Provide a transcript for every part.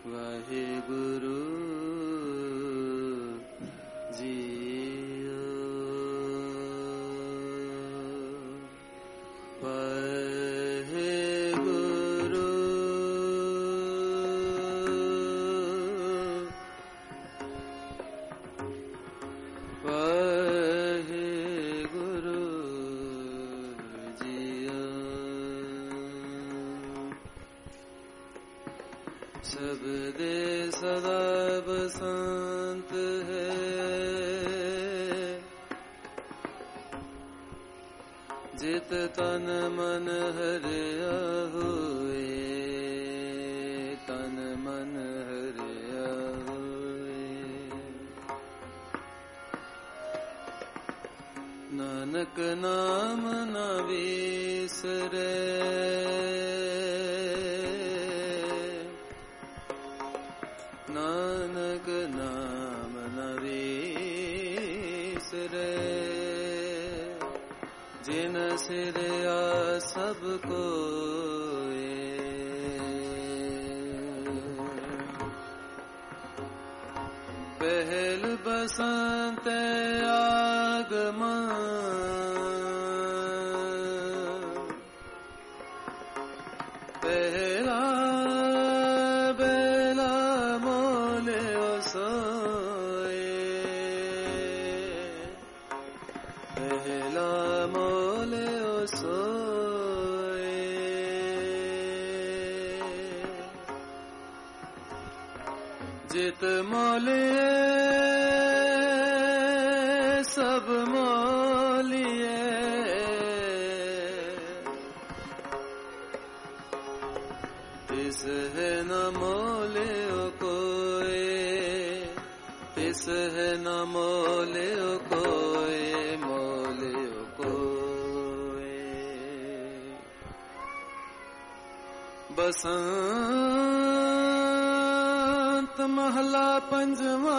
वाहेगुरु जीओ, वाहेगुरु वाहेगुरु जीओ। सब दे सदा बसंत है, जित तन मन हरिया हुए, तन मन हरिया हुए। नानक नाम न बिसरे, नानक नाम न बिसरे। जिन सिरया सब कोय, पहल बसंत आगमन, पहला बेला मोले सोए, पहला मोले सोए। जित मोले सब मोलिए, तिस है न मोले कोई, तिस है न मोले कोई, मोले कोई। बसंत महला पंजवा,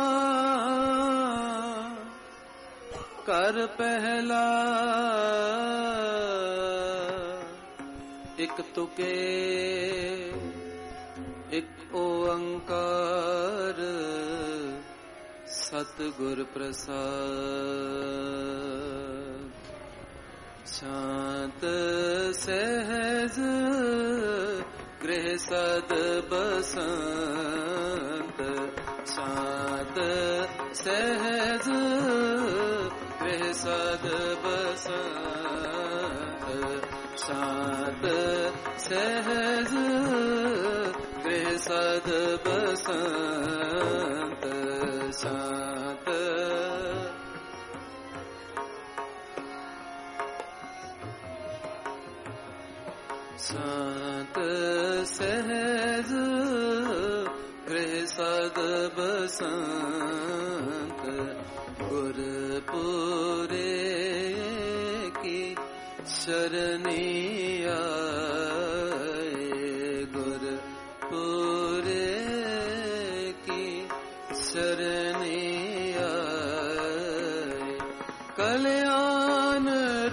कर पहला एक तुके, एक ओंकार सतगुर प्रसाद। शांत सहज गृह सद बसंत, शांत सहज गृह सद बसंत। शांत सहज गृह सद बसंत। शांत शांत सहज गृह सद बसंत। गुरपुरे की शरणिया, गुरपुरे की शरणिया। कल्याण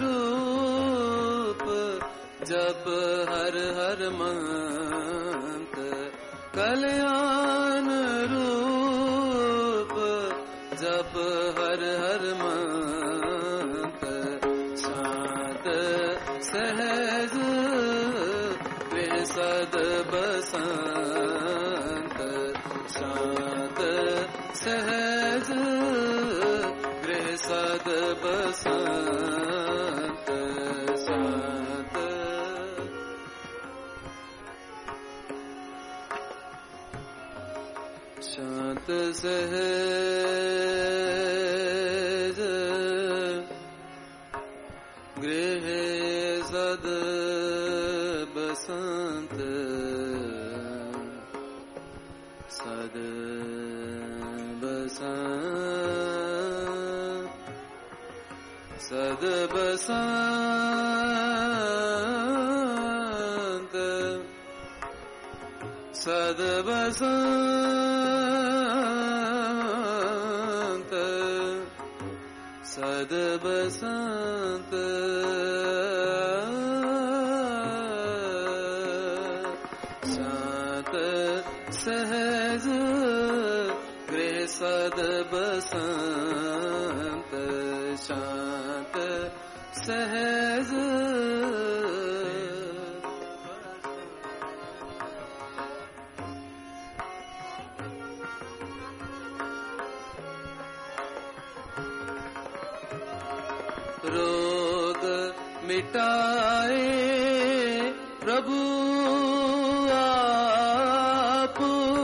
रूप जप हर हर मंत, कल्याण रूप जप हर हर मंत। शांत सहज गृह सद बसंत। शांत सहज गृह सद बसंत। शांत शांत सहज गृह सद बसंत। सद बसंत, सद बसंत, सद बसंत, सद बसंत। शांत सहज गृह सद बसंत शांत सहज रोग मिटाए प्रभु आप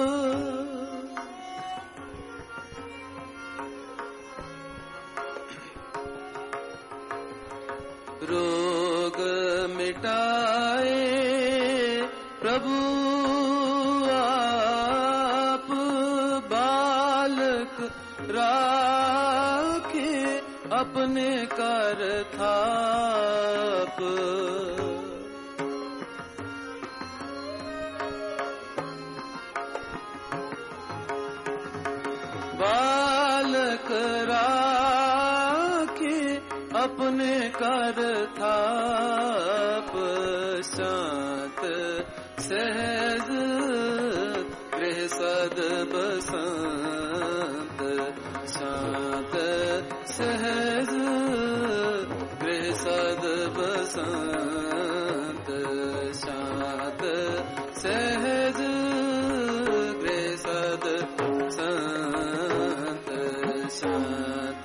रोग मिटाए प्रभु आप बालक राखे अपने कर थाप बालक राखे अपने कर थाप शांत सहज गृह सद बसंत शांत सहज गृह सद बसंत शांत सहज गृह सद संत शांत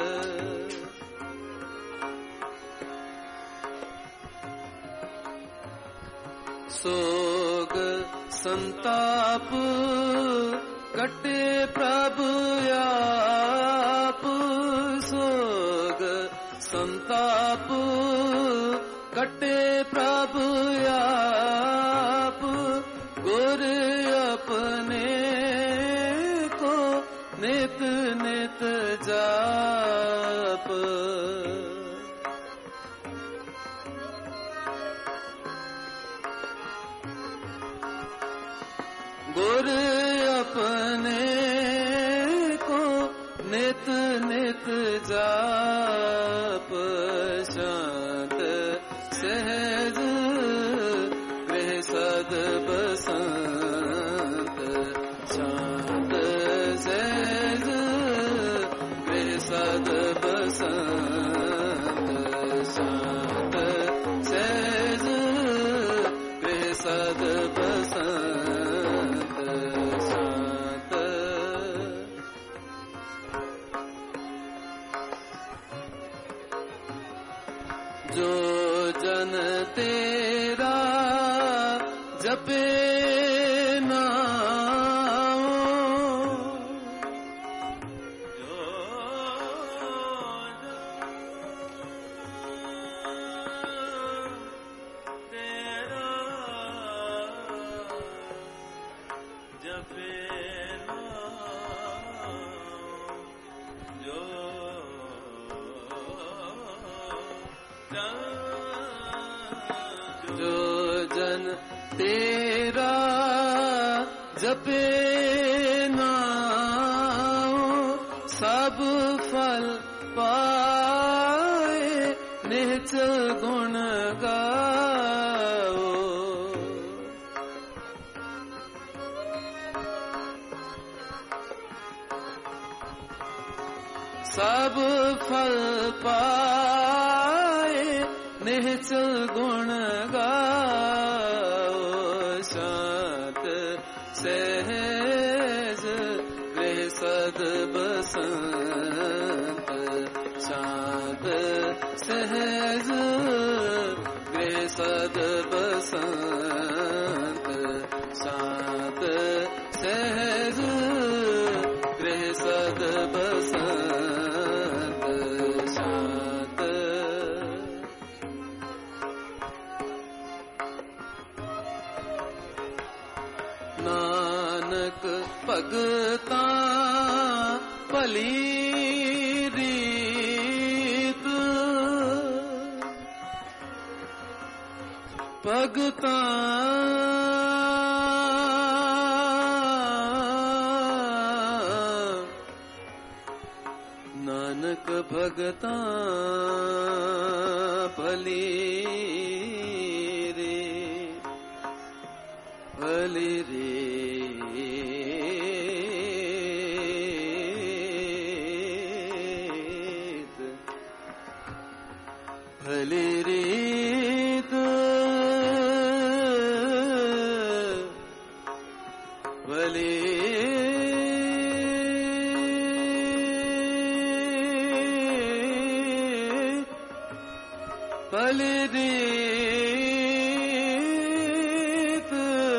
सोग संताप कटे प्रभु आप सोग संताप कटे प्रभु आप गुर अपने को नित नित जाप गुर अपने को नित नित जाप शांत सहज गृह सद बसंत शांत सहज गृह सद बसंत शांत सहज गृह सद बसंत शांत जो जन तेरा जपे नाम तेरा जपे जो जो जन तेरा जपे नाम सब फल पाए निज गुण गाओ सब फल पाए निज गुण गाओ शांत सहज गृह सद बसंत शांत सहज गृह सद बसंत शांत सहज गृह सद बसंत शांत नानक भगता भली रीत भगता नानक भगता भली रे भली रे भले भले रीत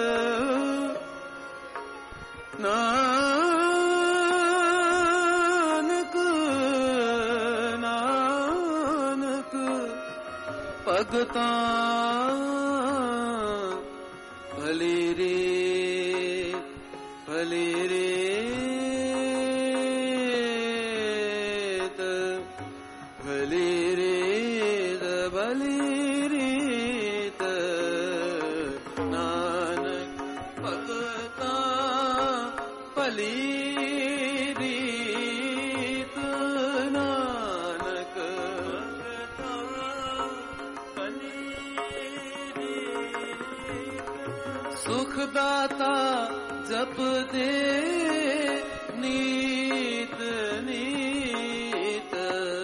नानक नानक भगतां भली रीत भली रीत भली रीत भली रीत नानक भगतां भली रीत नानक सुखदाता जप दे नीत नीत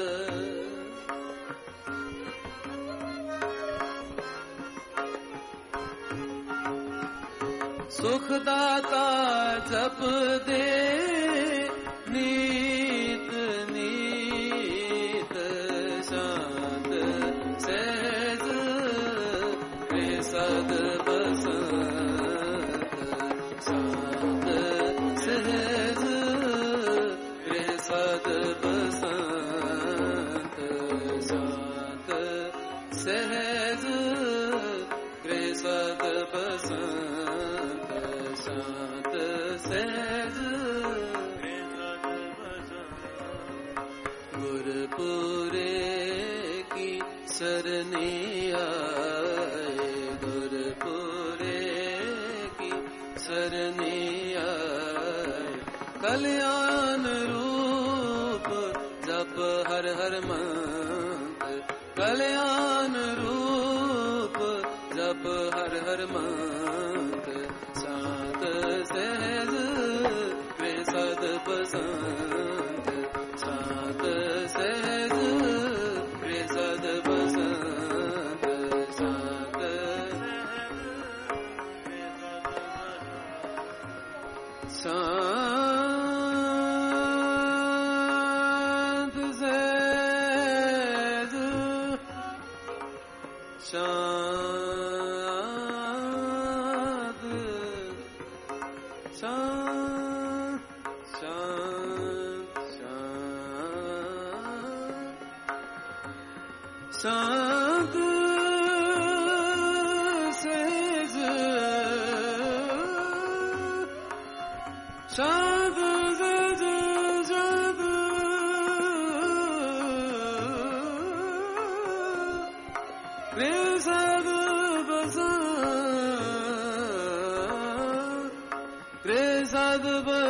सुखदाता जप दे नीत नीत शांत सहज रे सद बसंत शांत सहज रे सद बसंत शांत सहज रे सद बसंत शांत सहज गुरपुरे की सरनी आए गुरपुरे की सरनी आए कल्याण रूप जप हर हर मंत्र कल्याण रूप जप हर हर मंत्र शांत सहज वे सद बसंत शांत सहज वे सद बसंत शांत शांत सहज शांत शांत शांत शांत शांत सहज शांत सहज शांत रे सद बसंत रे सद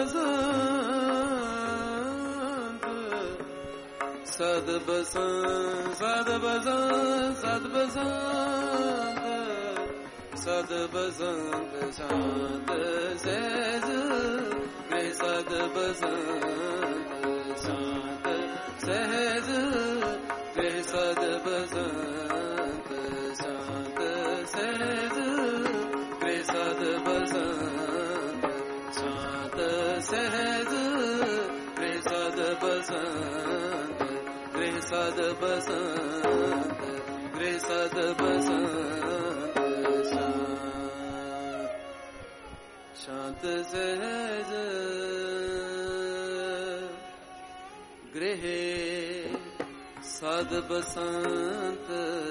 बसंत सद बसंत सद बसंत सद बसंत सद बसंत शांत सहज रे सद बसंत शांत सहज रे सद बसंत शांत सहज रे सद बसंत शांत सहज रे सद बसंत रे सद बसंत रे सद बसंत शांत सहज गृह सद बसंत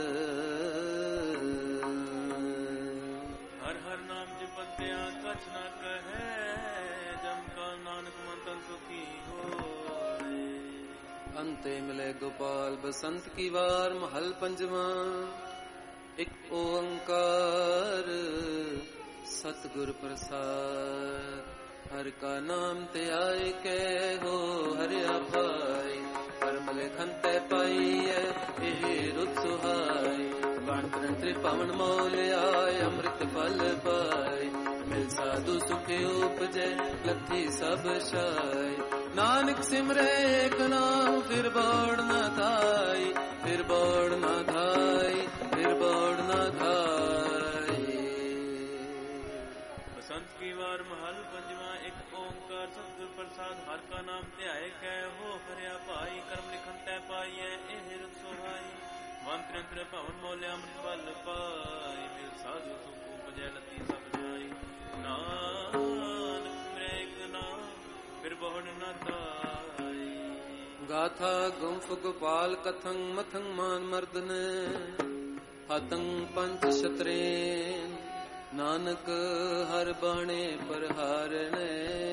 हर हर नाम जपत्या कछ न कहे जम का नानक मन सुखी हो अंते मिले गोपाल बसंत की वार महल पंजवा एक ओंकार सतगुर प्रसाद हर का नाम ते आए कै हो हरिया पाई परमल खंते पाइए यही रुत सुहाई बांटन त्रिपावन मोल आय अमृत फल पाए मिल साधु सुख उपजे लथी सब शाय नानक सिमरे एक नाम फिर बोड़ न खाई फिर बोड़ न खाई फिर बोड़ न खाई बसंत की वार महल पंजवा एक प्रसाद हर का नाम ध्याए कै हो हरिया भाई कर्म लिखन तै पाइए एह रुख सोहाई मंत्र भवन मोले अमृत बल पाई मिल साधु सुख उपजै लती सब जाई नानक सिमरै एक नाम फिर बहुड़ न ताई गाथा गुंफ गोपाल कथं मथं मान मर्दन हतं पंच शत्रेन नानक हर बाणे प्रहारणे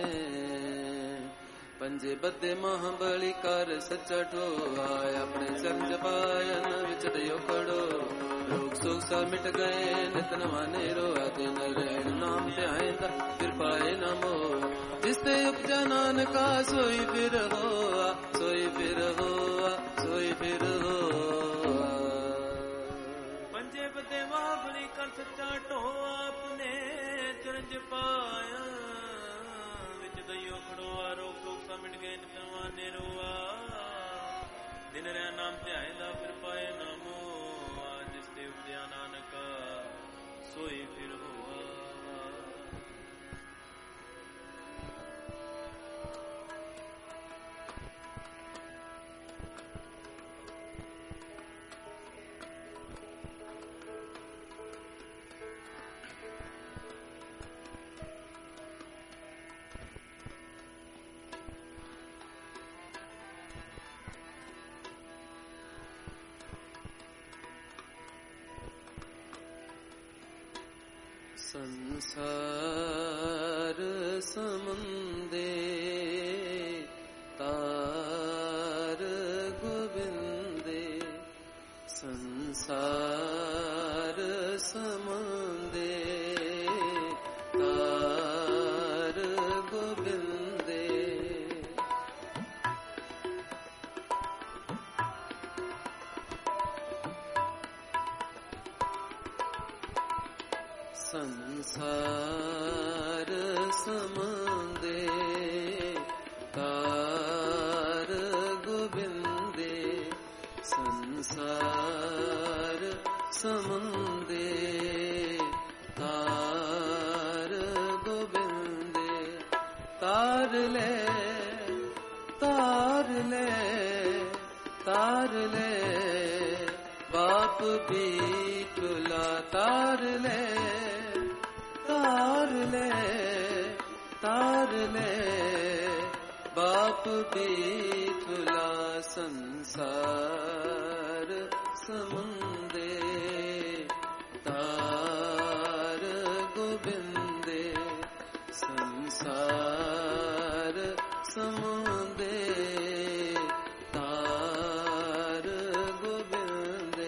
पंजे बदे महाबली कर सच्चा ठोआ अपने चरण जपायन विचदयो खड़ो रोग सुख सा मिट गए नित नवाने रोआ दिन रैन नाम ध्याएंदा फिर पाए न मोह जिसते उपजा नानका सोई फिर होआ सोई फिर होआ सोई फिर होआ पंजे बदे महाबली कर सच्चा ठोआ अपने चरण जपाया विच दइयो खड़ोआ रोग सुख सा मिट गए नित नवाने रोआ दिन रह नाम ध्याएंदा फिर पाए न मोह जिसते उपजा नानका सोई फिर होआ संसार समुंदे तार गोविंदे संसार समुंदे तार गोविंदे संसार समुंदे तार गोविंदे संसार समुंदे तार गोविंदे तार ले तार ले तार ले बाप बीठुला तार ले तार ले तार ले बाप बीठुला संसार समुंदे तार गोविंदे संसार समुंदे तार गोविंदे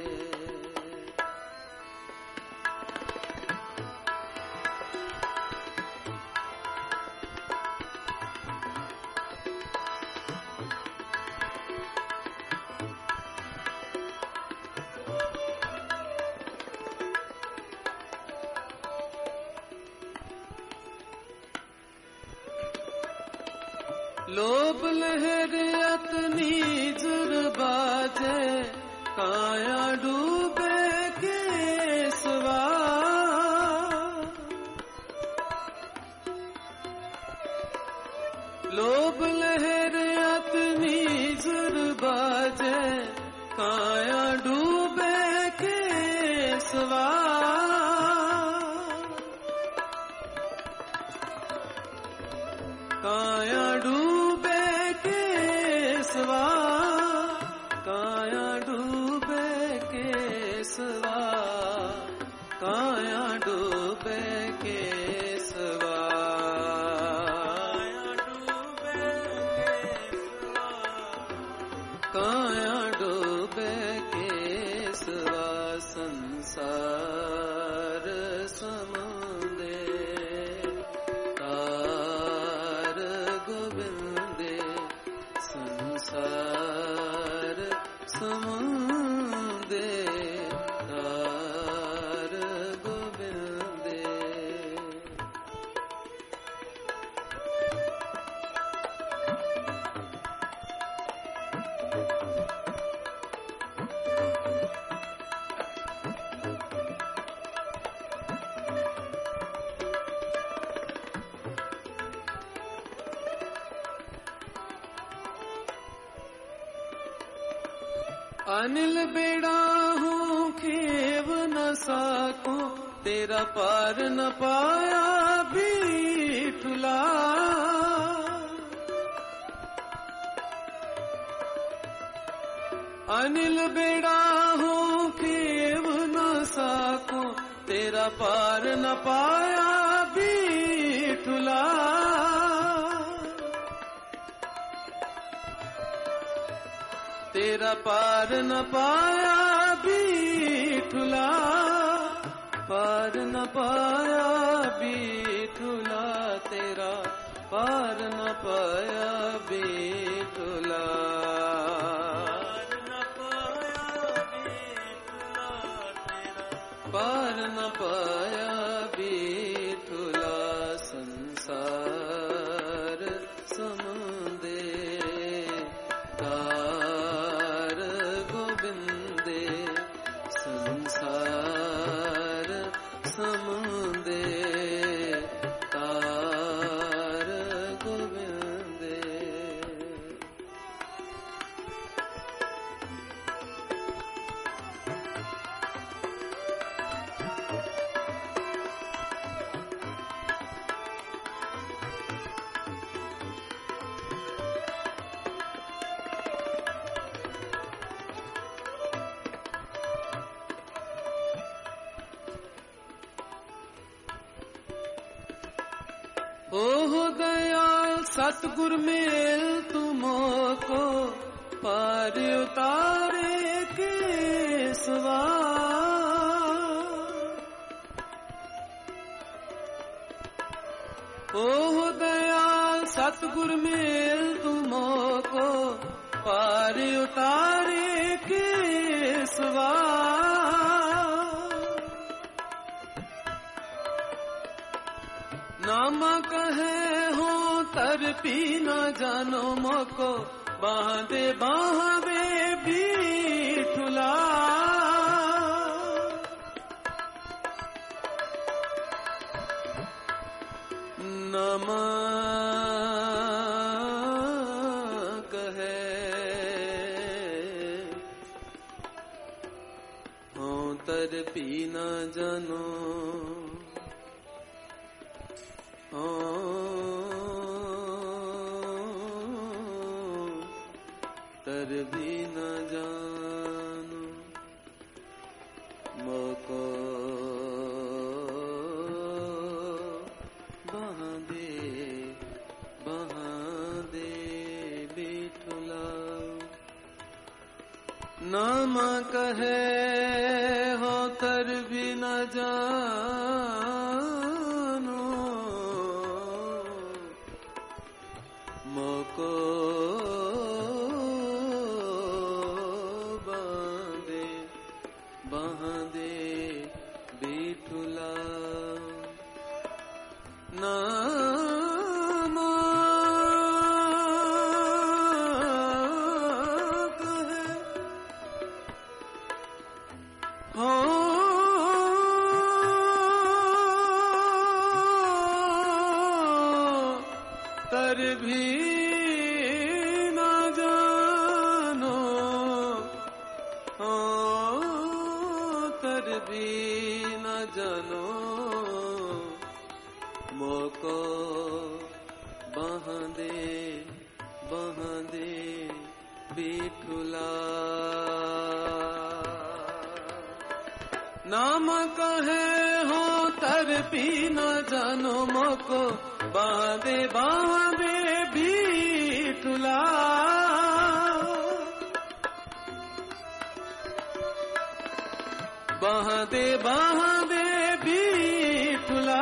लोभ लहर अतनी जुर बाजे काया डूबे केसवा लोभ लहर अतनी जुर बाजे काया डूबे केसवा काया डूबे केसवा काया डूबे केसवा काया डूबे केसवा काया डूबे केसवा संसार समुंदे तार गोविंदे संसार अनिल बेड़ा हूँ खेव न साको, तेरा पार न पाया बीठुला। अनिल बेड़ा हूँ खेव न साको, तेरा पार न पाया बीठुला। तेरा पार न पाया बीठुला, पार न पाया बीठुला, तेरा पार न पाया बीठुला। पार न पाया बीठुला, संसार समुंदे तार गोविंदे, संसार समुंदे तार गोविंदे। ओहो दयाल सतगुर मेल तुमको, पार उतारे के सवार। ओहो दयाल सतगुर मेल तुमको, पार उतारे के सवार। नामा कहे हो तरपी न जानो मोको, बांधे बांधे बीठुला। नामा कहे हो तरपी न जानो, तर भी न जानो मोको, बांधे बांधे बीठुला। नामा कहे हो तर भी न जानो मोको, बांधे बांधे बीठुला। नामा कहे हो तर भी न जानो, तर भी न जानो मोको, बांधे बांधे बीठुला। नाम कहे हो तरपी न जानो मोको, बांधे बांधे बीठुला। बांधे बांधे बीठुला,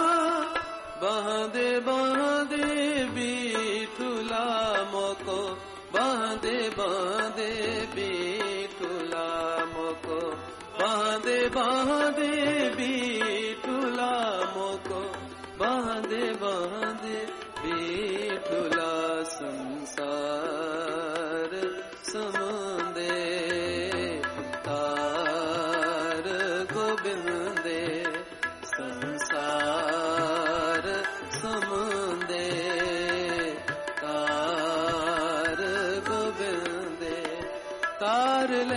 बांधे बांधे बीठुला मोको, बांधे बांधे बीठुला मोको, बांधे बांधे बीठुला मोको, बांधे बांधे बीठुला। संसार समुंदे तार गोविंदे, संसार समुंदे तार गोविंदे। तार ले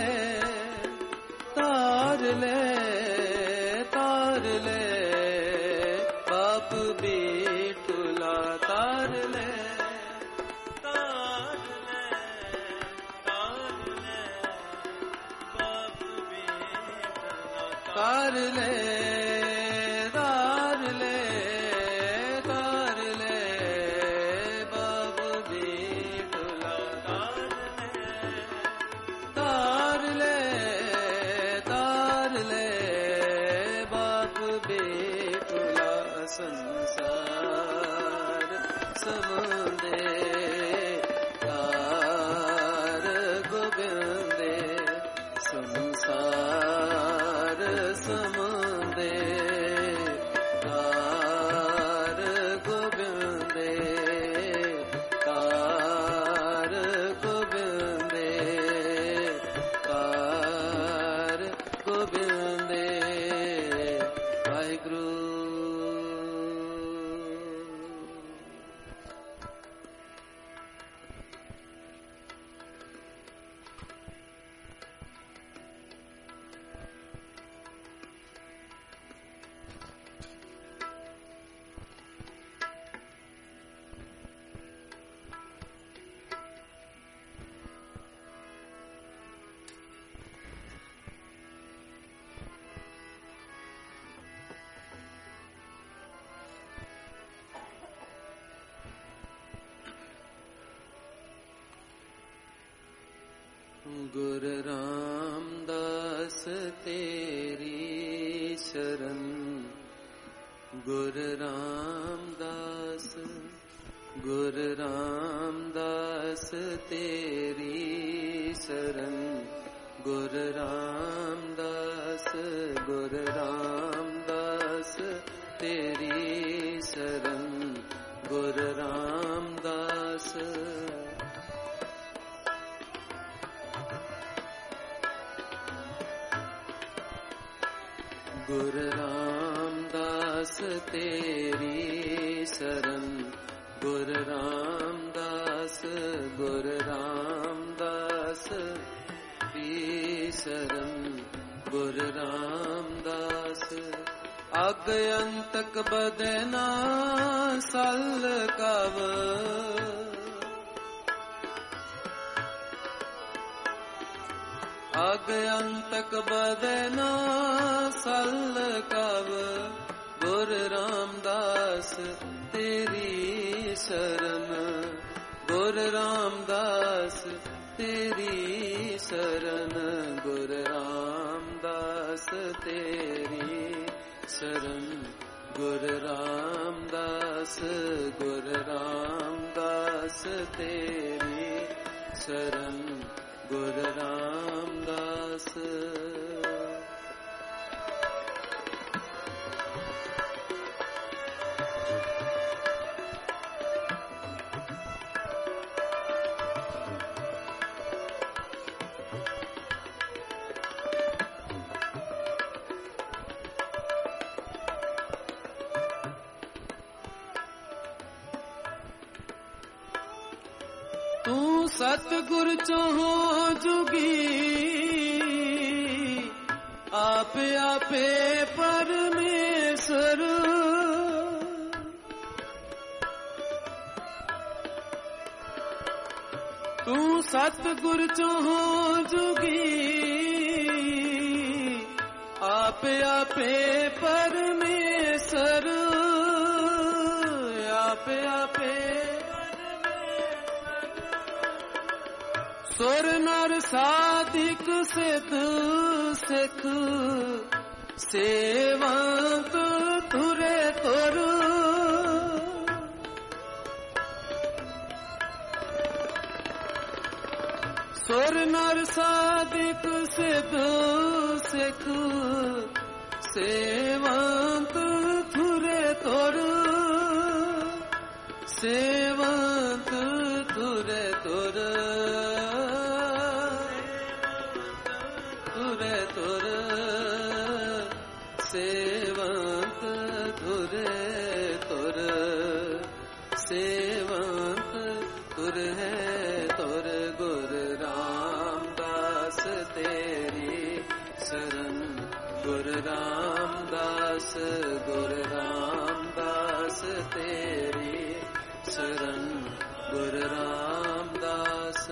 तार ले तार ले तार ले बाबू बीटुला तार ले तार ले बाबू बीटुला संसार समुंदे तार गोविंदे संसार समुंदे तार गोविंदे तार गोविंदे तार गोविंदे वाहिगुरु। गुरु रामदास तेरी शरण गुरु रामदास गुरु रामदास तेरी शरण गुरु रामदास गुरु रामदास तेरी शरण गुरु रामदास गुरु रामदास तेरी शरण गुरु रामदास गुरु रामदास तेरी शरण गुरु रामदास अगयंतक बदना सल कव अगयंतक बदना सल कव गुरु रामदास तेरी शरण गुरु रामदास तेरी शरण गुरु रामदास तेरी शरण गुरु रामदास गुरु रामदास तेरी शरण गुरु रामदास। तू सतगुर चोहो जुगी आप आपे परमेश्वर तू सतगुर चोहो जुगी आप आपे परमेश्वर आप आपे सुर नर साधिक सिद्ध सिख सेवंत तुरे तुर सुर नर साधिक सिद्ध सिख सेवंत तुरे तुर सेवंत तुरे तुर तुर सेवंत धुरे तुर सेवंत तुर है तुर गुरु रामदास तेरी शरण गुरु रामदास तेरी शरण गुरु रामदास।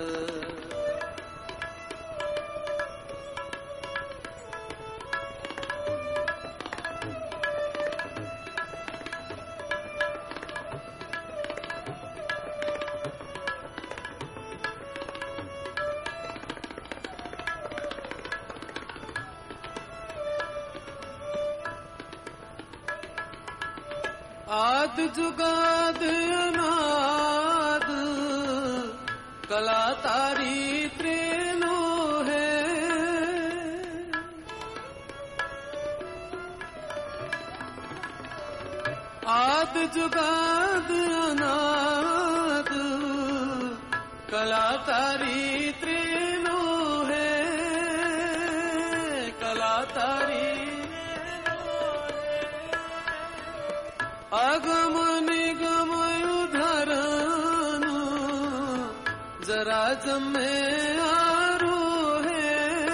आदि जुगाद अनाद कला तारी त्रेनो है। आदि जुगाद अनाद कला तारी त्रेनो है। कला तारी अगम निगम उधरन जरा जमे आरो है।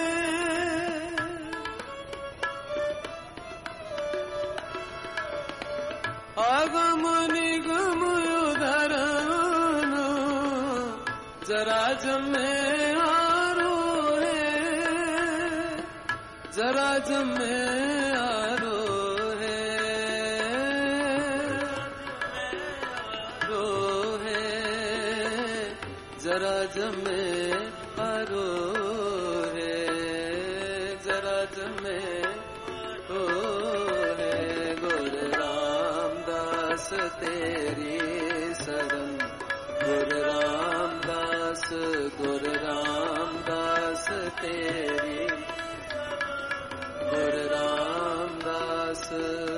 अगम निगम उधरन जरा जमे आरो है। जरा जमे आरो जरा जमे आरो है। जरा जमे हो है। गुरु रामदास तेरी शरण गुरु रामदास। गुरु रामदास तेरी गुरु रामदास।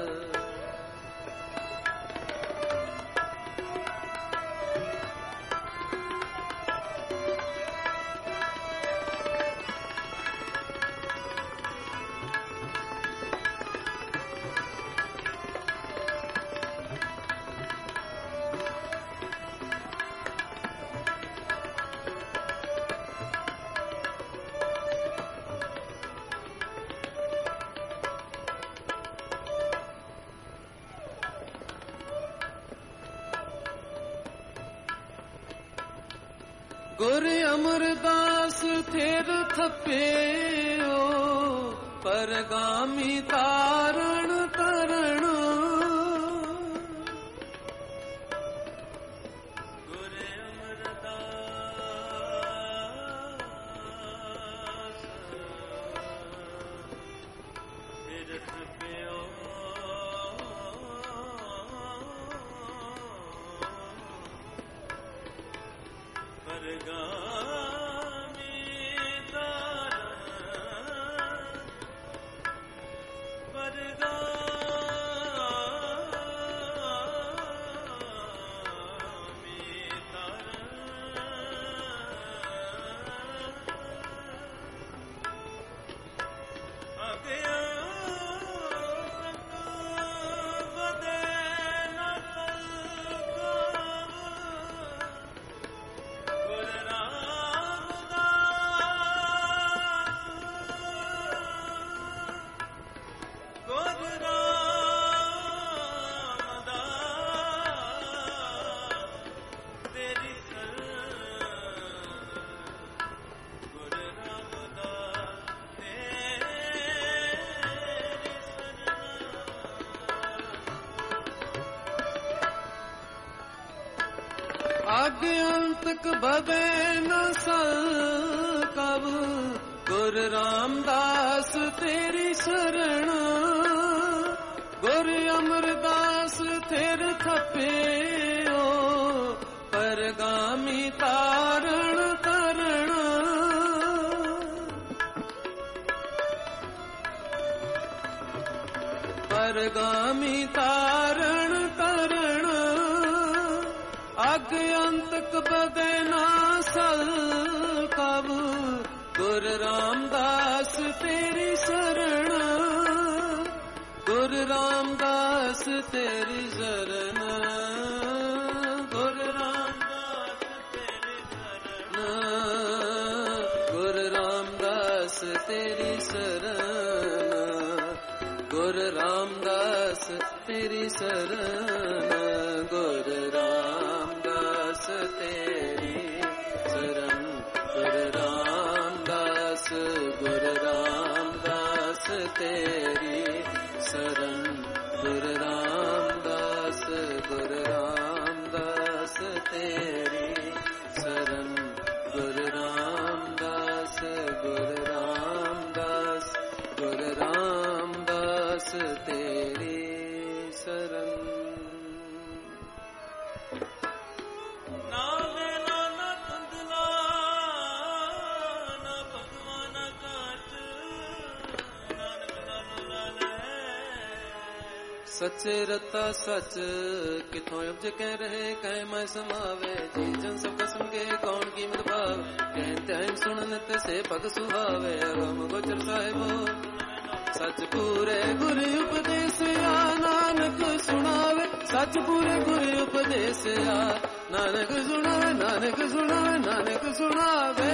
गुरु अमरदास थेर थप्पे परगामी तारण तरण। गुरु अमरदास थेर थप्पे परगामी तारण। परगामी तारण। अगया बदे न गुरु रामदास। गुरु रामदास तेरी शरण गुरु रामदास तेरी शरण। आगे अंतक बदे न सकब गुरु रामदास तेरी शरण। गुरु अमरदास थेर थप्पे परगामी तारण तरण। परगामी तारण तरण। अग अंतक बदे ना सकब गुरु रामदास तेरी शरण। गुरु रामदास तेरी शरण। गुरु रामदास तेरी शरण। गुरु रामदास तेरी शरण। गुरु रामदास तेरी शरण। गुरु रामदास ਤੇਰੀ ਸਰਨ। ਗੁਰੂ ਰਾਮਦਾਸ ਗੁਰੂ ਰਾਮਦਾਸ ਗੁਰੂ ਰਾਮਦਾਸ ਤੇਰੀ ਸਰਨ। सचे रता सच किथों उपज कह रहे कह मैं समावे। जी जन सब कसम के कौन कीमत भाव। कहते हैं सुन नित से पग सुहावे। अगम गोचर साहिबो सच पूरे गुरु उपदेश आ। नानक सुनावे सच पूरे गुरु उपदेश आ। नानक सुनावे नानक सुनावे नानक सुनावे।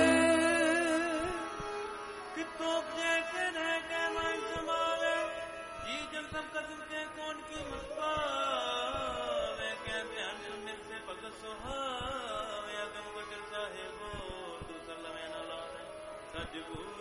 किथों उपजे कह कह मैं समावे। जी जन सब कसम के कौन कीमत पावे। कहते हैं सुन से भगत सुहावे। अगम गोचर साहिबो तू सलमे न लावे। सच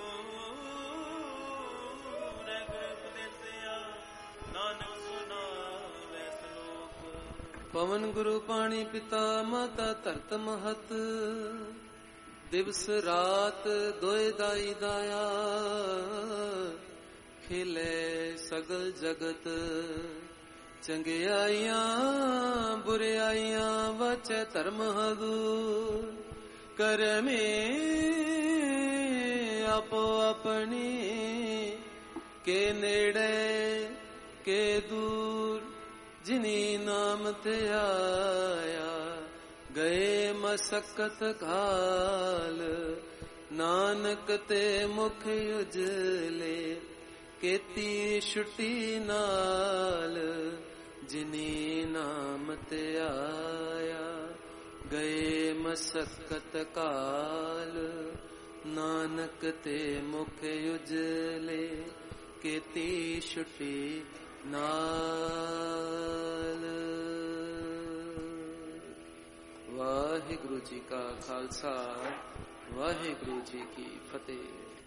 पूरे गुरु उपदेश आ। नानक सुनावे सलोक। पवन गुरु पाणी पिता माता धरत महत। दिवस रात दोए दाई दाया। खिले सगल जगत चंगियाइयां बुराइयां वचै धर्म हदूर। कर में आपो अपनी के नेड़े के दूर। जिनी नाम ते आया गए मसक्कत काल। नानक ते मुख उजले केती छुट्टी नाल। जिनी नाम ते आया गए मसक्कत काल। नानक ते मुख उजले केती छुट्टी नाल। वाहिगुरु जी का खालसा वाहिगुरु जी की फतेह।